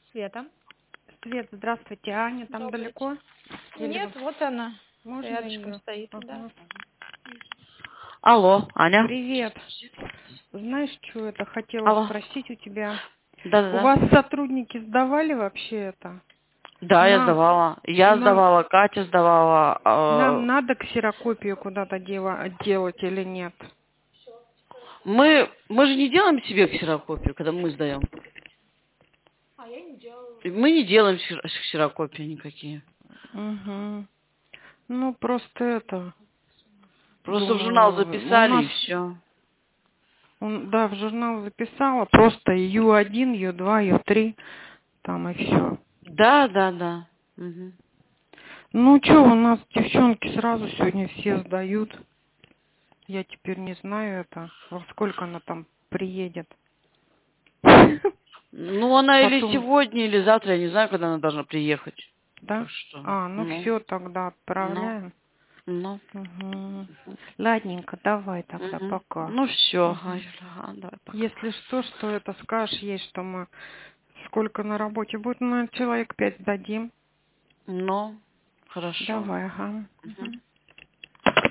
Света. Свет, здравствуйте. Аня там Добрый далеко? Или Нет, вот она. можно Рядышком ее? стоит, да. Ага. Алло, Аня. Привет. Знаешь, что это хотела Алло. спросить у тебя? У Да-да-да. вас сотрудники сдавали вообще это? Да, я Нам, сдавала. Я нам, сдавала, Катя сдавала. нам надо ксерокопию куда-то делать или нет? Мы же не делаем себе ксерокопию, когда мы сдаем. Я не делала. Мы не делаем ксерокопии никакие. Угу. Ну, просто это, Просто в журнал думаю, у записали нас, и все. да, в журнал записала, просто Ю1, Ю2, Ю3, там и все. Да. Угу. Ну, что, у нас девчонки сразу сегодня все сдают. Я теперь не знаю это, во сколько она там приедет. Ну, она или Потом, сегодня, или завтра, я не знаю, когда она должна приехать. да? Так что, А, ну все, тогда отправляем. ну. Угу. Ладненько, давай тогда, Угу. пока. Ну все, Угу. давай пока. Если что это скажешь ей, что мы сколько на работе будет, ну, человек 5 дадим. Ну, хорошо. Давай, ага. Угу.